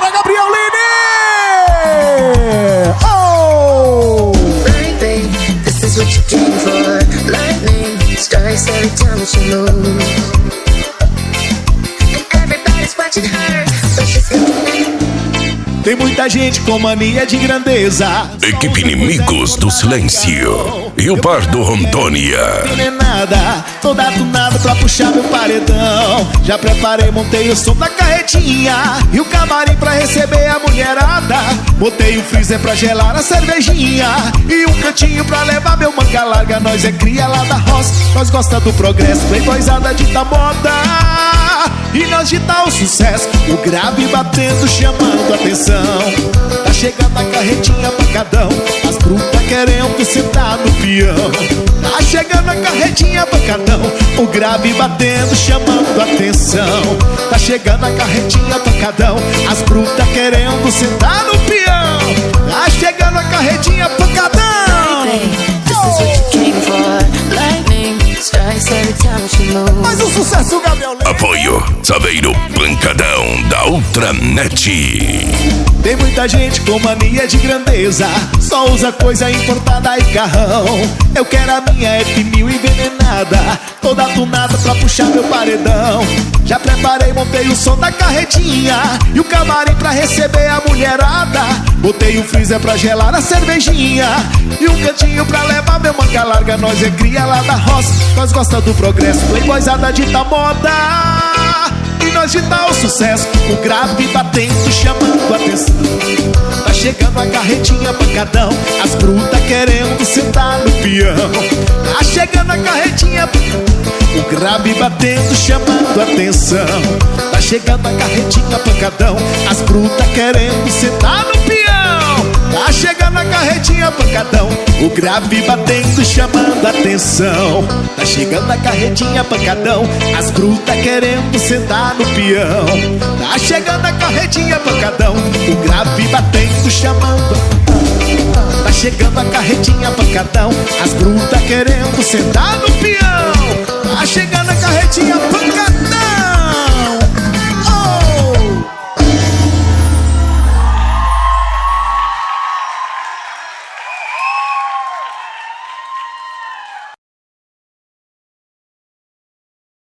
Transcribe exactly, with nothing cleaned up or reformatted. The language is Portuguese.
Bora, Gabrieline! Oh! Baby, this is what you came for. Lightning strikes every time that she moves, and everybody's watching her, but she's looking at. Tem muita gente com mania de grandeza. Equipe Inimigos do Silêncio e o Pardo Rondônia. Envenenada, toda tunada pra puxar meu paredão. Já preparei, montei o som da carretinha e o camarim pra receber a mulherada. Botei o freezer pra gelar a cervejinha e um cantinho pra levar meu manga larga. Nós é cria lá da roça, nós gosta do progresso, playboyzada dita moda. E nós de tal sucesso, o grave batendo, chamando atenção. Tá chegando a carretinha pancadão, as brutas querendo sentar no peão. Tá chegando a carretinha pancadão, o grave batendo, chamando atenção. Tá chegando a carretinha pancadão, as brutas querendo sentar no peão. Tá chegando a carretinha pancadão. This is what you came for. Lightning strikes every time she moves. Mais um sucesso, Gabriel. Apoio Saveiro Pancadão da Ultranet. Tem muita gente com mania de grandeza, só usa coisa importada e carrão. Eu quero a minha F mil envenenada, toda tunada pra puxar meu paredão. Já preparei, montei o som da carretinha e o camarim pra receber a mulherada. Botei o freezer pra gelar a cervejinha e um cantinho pra levar meu manga larga. Nós é cria lá da roça, nós gosta do progresso, playboyzada dita moda. E nós de tal sucesso, o grave batendo, chamando atenção. Tá chegando a carretinha pancadão, as brutas querendo sentar no peão. Tá chegando a carretinha pancadão, o grave batendo, chamando atenção. Tá chegando a carretinha pancadão, as brutas querendo sentar no peão. Tá chegando a carretinha pancadão, o grave batendo, chamando atenção. Tá chegando a carretinha pancadão, as brutas querendo sentar no peão. Tá chegando a carretinha pancadão, o grave batendo, chamando. Tá chegando a carretinha pancadão, as brutas querendo sentar no peão. Tá chegando a carretinha pancadão.